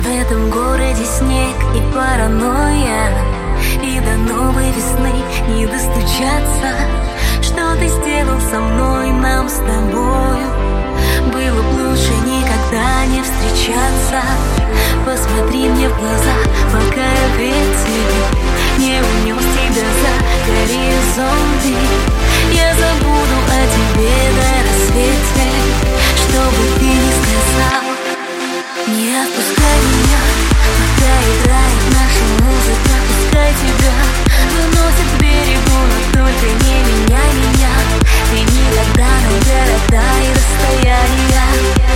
этом городе снег и паранойя, и до новой весны не достучаться. Что ты сделал со мной, нам с тобою? Было б лучше никогда не встречаться. Посмотри мне в глаза, пока я верю тебе, не унес тебя за горизонты. Я забуду о тебе до рассвете, что бы ты ни сказал. Не отпускай меня, пока играет наша музыка. Пускай тебя выносит к берегу, но только не меняй меня. Ты никогда на города и расстояния.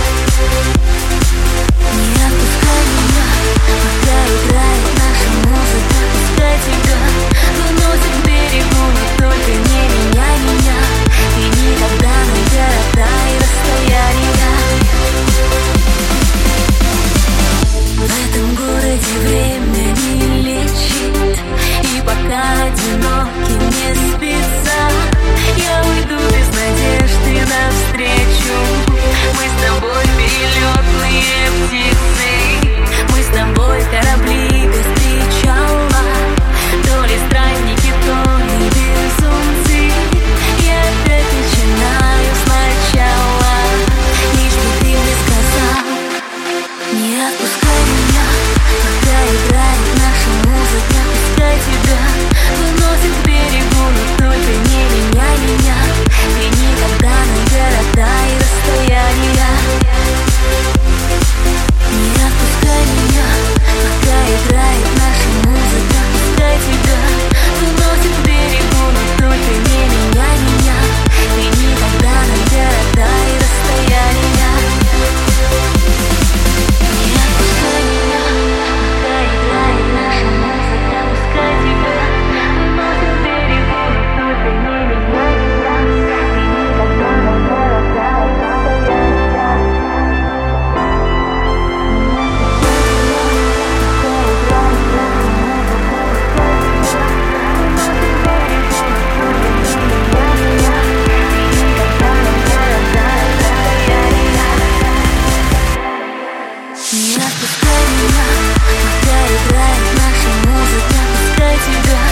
Не отпускай меня, пока играет наша музыка. Пускай тебя выносит к берегу, но только не меняй меня. Ты никогда на города и расстояния. В этом городе время не лечит, и пока одиноки не спится, я уйду без надежды навстречу. Мы с тобой перелетные птицы, мы с тобой корабли без причала, то ли странники, то ли безумцы. Я опять начинаю сначала, лишь бы ты мне сказал. Не отпускай меня, пока играет наша музыка. Пускай тебя выносит к берегу, но только не меняй меня. Ты никогда на города и расстояния. Не отпускай меня, пока играет наша музыка. Пускай тебя выносит к берегу, но только не меняй меня. Ты никогда на города и расстояния. Не отпускай меня, пока играет наша музыка. Пускай тебя выносит к берегу, но только не меняй меня. Ты никогда на города и расстояния. Не отпускай меня, пока играет наша музыка. Пускай тебя